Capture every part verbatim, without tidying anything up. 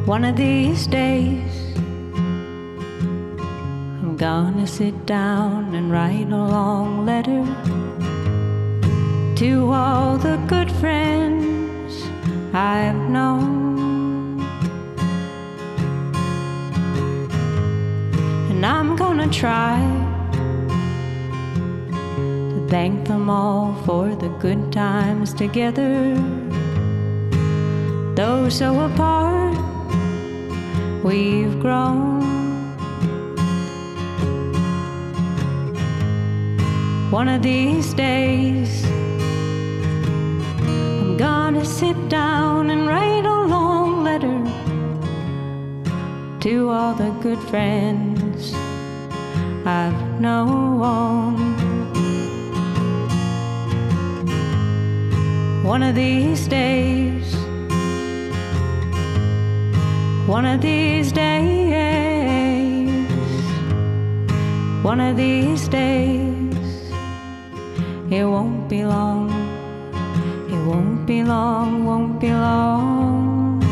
One of these days, I'm gonna sit down and write a long letter to all the good friends I've known. And I'm gonna try to thank them all for the good times together. Though so apart, we've grown. One of these days, I'm gonna sit down and write a long letter to all the good friends I've known. One of these days, one of these days, one of these days, it won't be long, it won't be long, won't be long.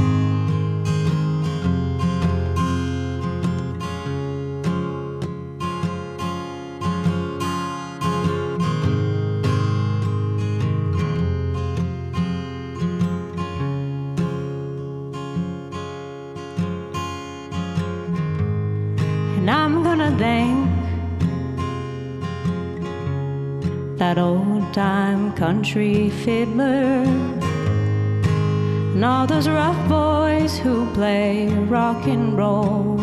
And I'm gonna thank that old-time country fiddler and all those rough boys who play rock and roll.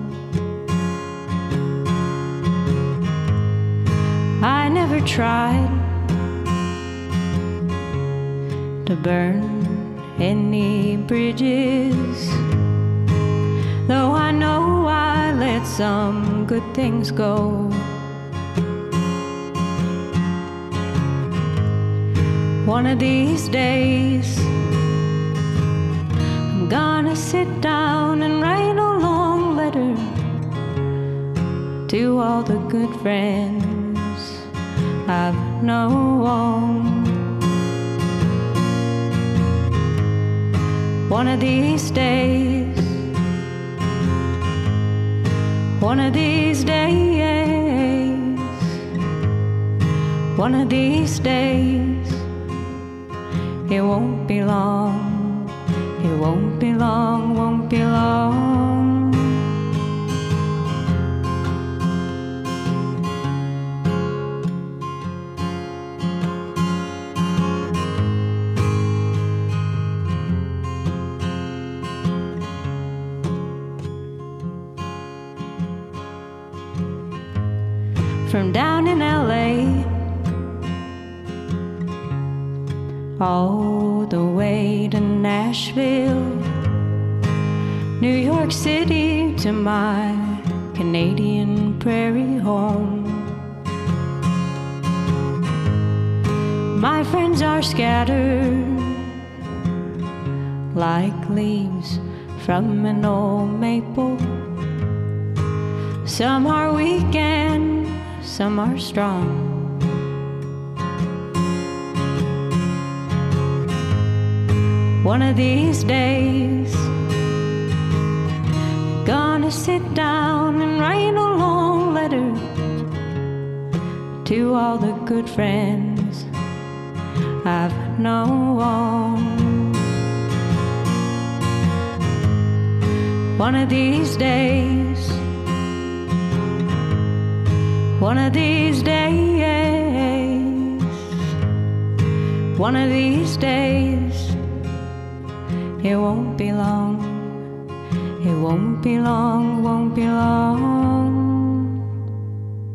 I never tried to burn any bridges, though I know I let some good things go. One of these days, I'm gonna sit down and write a long letter to all the good friends I've known. One of these days, one of these days, one of these days, it won't be long, it won't be long, won't be long. From down in L A all the way to Nashville, New York City to my Canadian prairie home. My friends are scattered like leaves from an old maple. Some are weak and some are strong. One of these days, gonna sit down and write a long letter to all the good friends I've known. One of these days, one of these days, one of these days, it won't be long, it won't be long, won't be long.